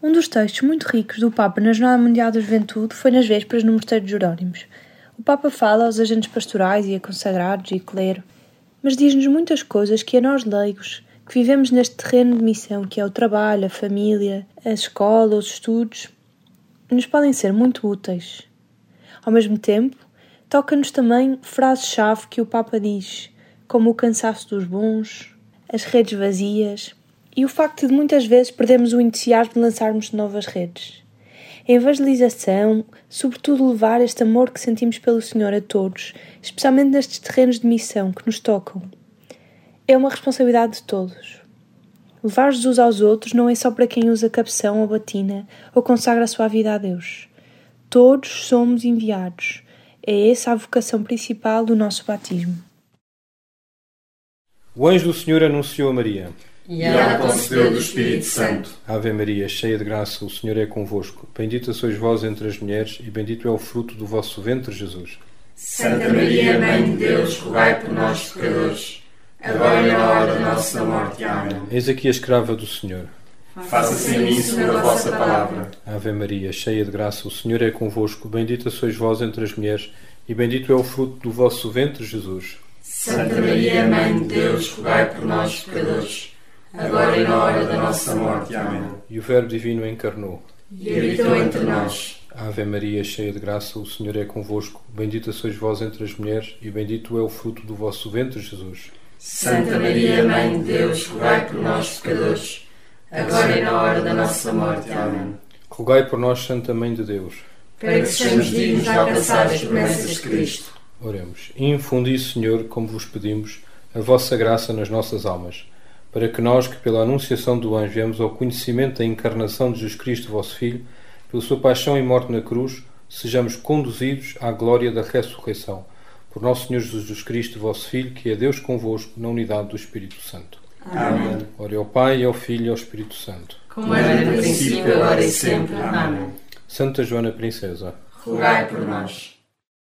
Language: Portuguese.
Um dos textos muito ricos do Papa na Jornada Mundial da Juventude foi nas vésperas no Mosteiro de Jerónimos. O Papa fala aos agentes pastorais e a consagrados e clero, mas diz-nos muitas coisas que a nós leigos, que vivemos neste terreno de missão que é o trabalho, a família, a escola, os estudos, nos podem ser muito úteis. Ao mesmo tempo, toca-nos também frases-chave que o Papa diz, como o cansaço dos bons, as redes vazias e o facto de muitas vezes perdermos o entusiasmo de lançarmos novas redes. A evangelização, sobretudo levar este amor que sentimos pelo Senhor a todos, especialmente nestes terrenos de missão que nos tocam, é uma responsabilidade de todos. Levar Jesus aos outros não é só para quem usa cabeção ou batina ou consagra a sua vida a Deus. Todos somos enviados. É essa a vocação principal do nosso batismo. O anjo do Senhor anunciou a Maria. E ela concebeu do Espírito Santo. Ave Maria, cheia de graça, o Senhor é convosco. Bendita sois vós entre as mulheres, e bendito é o fruto do vosso ventre, Jesus. Santa Maria, Mãe de Deus, rogai por nós, pecadores, agora e na hora da nossa morte. Amém. Eis aqui a escrava do Senhor. Faça-se em mim segundo a vossa palavra. Ave Maria, cheia de graça, o Senhor é convosco. Bendita sois vós entre as mulheres, e bendito é o fruto do vosso ventre, Jesus. Santa Maria, Mãe de Deus, rogai por nós, pecadores, agora e na hora da nossa morte. Amém. E o Verbo Divino encarnou. E habitou entre nós. Ave Maria, cheia de graça, o Senhor é convosco. Bendita sois vós entre as mulheres, e bendito é o fruto do vosso ventre, Jesus. Santa Maria, Mãe de Deus, rogai por nós, pecadores, agora e na hora da nossa morte. Amém. Rogai por nós, Santa Mãe de Deus, para que sejamos dignos de alcançar as promessas de Cristo. Oremos. Infundi, Senhor, como vos pedimos, a vossa graça nas nossas almas, para que nós, que pela anunciação do anjo viemos ao conhecimento da encarnação de Jesus Cristo, vosso Filho, pela sua paixão e morte na cruz, sejamos conduzidos à glória da ressurreição. Por nosso Senhor Jesus Cristo, vosso Filho, que é Deus convosco, na unidade do Espírito Santo. Amém. Ore ao Pai, ao Filho e ao Espírito Santo. Como era no princípio, agora e sempre. Amém. Santa Joana Princesa, rogai por nós.